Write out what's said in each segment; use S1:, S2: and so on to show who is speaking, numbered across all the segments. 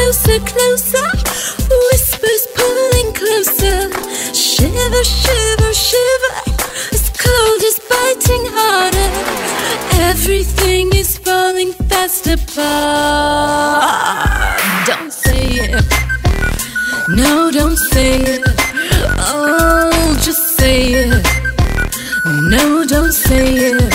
S1: closer, closer. Whispers pulling closer. Shiver, shiver, shiver. This cold is biting harder. Everything is falling fast apart. Don't say it. No, don't say it. Oh, just say it. No, don't say it.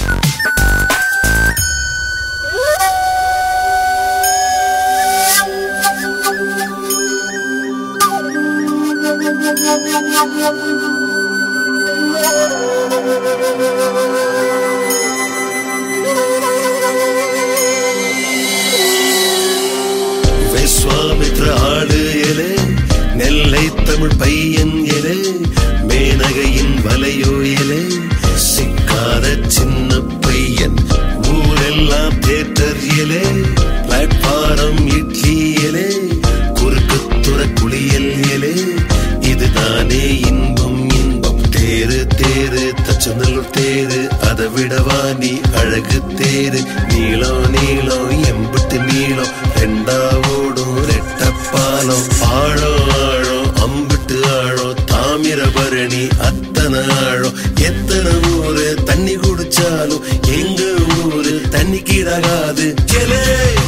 S2: Vishwamitra ஆடு எலே நெல்லை தமிழ் பையன் எலே மேனகையின் வலையோ எலே சிக்காத சின்ன பையன் ஊரெல்லாம் தேட்டர் எலே platform idli எலே குறுக்கு துற குளியல் எலே இதுதானே இன்பம் இன்பம் தேரு தேரு தச்சநல்லூர் தேரு அதை விடவா நீ அழகு தேரு நீளம் நீளம் எம்பிட்டு நீளம் ரெண்டா ஓடும் ரெட்டப்பாலம் ஆழம் ஆழம் அம்பிட்டு ஆழம் தாமிரபரணி அத்தனை ஆழம் எத்தனை ஊரு தண்ணி குடிச்சாலும் எங்க ஊரு தண்ணி கீழாகாது எலே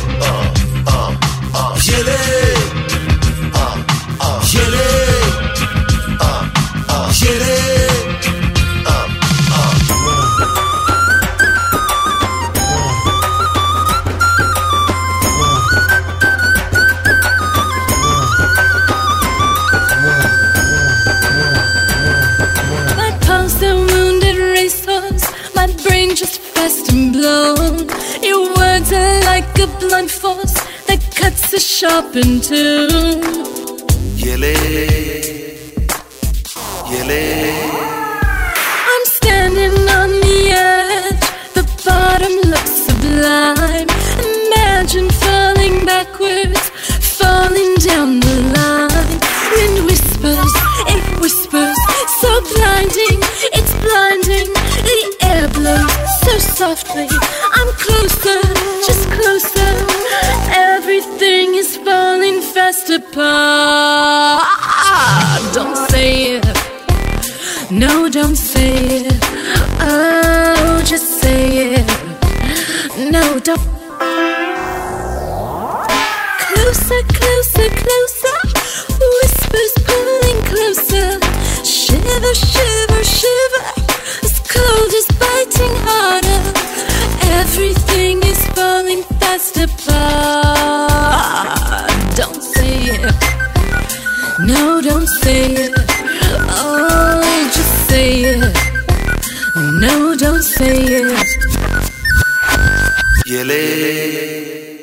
S2: எலே எலே எலே
S1: just fast and blown. Your words are like a blunt force that cuts us sharp in two.
S2: Yele, yele.
S1: I'm standing on the edge. The bottom looks sublime. Imagine falling backwards, falling down the line. Wind whispers, it whispers, so blinding, it's blinding. The air blows so softly. I'm closer, just closer. Everything is falling fast apart. Don't say it. No, don't say it. Oh, just say it. No, don't. Closer, closer, closer. Whispers pulling closer. Shiver, shiver, shiver. This cold is biting harder. Everything is falling fast apart. Don't say it. No, don't say it. Oh, just say it. No, don't say it.
S2: Yele.